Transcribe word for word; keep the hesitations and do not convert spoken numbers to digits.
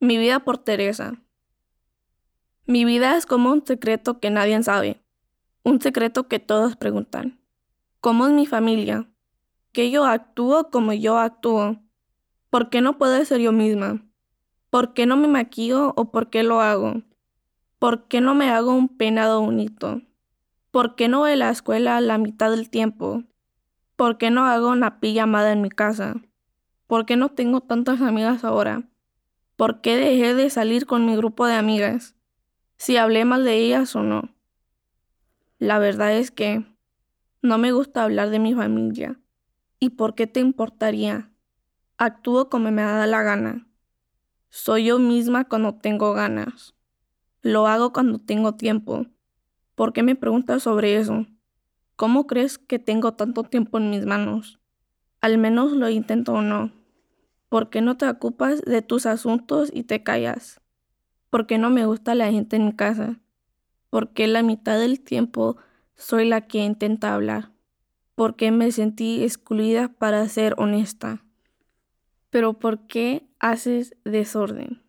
Mi vida por Teresa. Mi vida es como un secreto que nadie sabe, un secreto que todos preguntan. ¿Cómo es mi familia? ¿Que yo actúo como yo actúo? ¿Por qué no puedo ser yo misma? ¿Por qué no me maquillo o por qué lo hago? ¿Por qué no me hago un peinado bonito? ¿Por qué no voy a la escuela la mitad del tiempo? ¿Por qué no hago una pijamada en mi casa? ¿Por qué no tengo tantas amigas ahora? ¿Por qué dejé de salir con mi grupo de amigas? Si hablé mal de ellas o no. La verdad es que no me gusta hablar de mi familia. ¿Y por qué te importaría? Actúo como me da la gana. Soy yo misma cuando tengo ganas. Lo hago cuando tengo tiempo. ¿Por qué me preguntas sobre eso? ¿Cómo crees que tengo tanto tiempo en mis manos? Al menos lo intento o no. ¿Por qué no te ocupas de tus asuntos y te callas? ¿Por qué no me gusta la gente en mi casa? ¿Por qué la mitad del tiempo soy la que intenta hablar? ¿Por qué me sentí excluida para ser honesta? ¿Pero por qué haces desorden?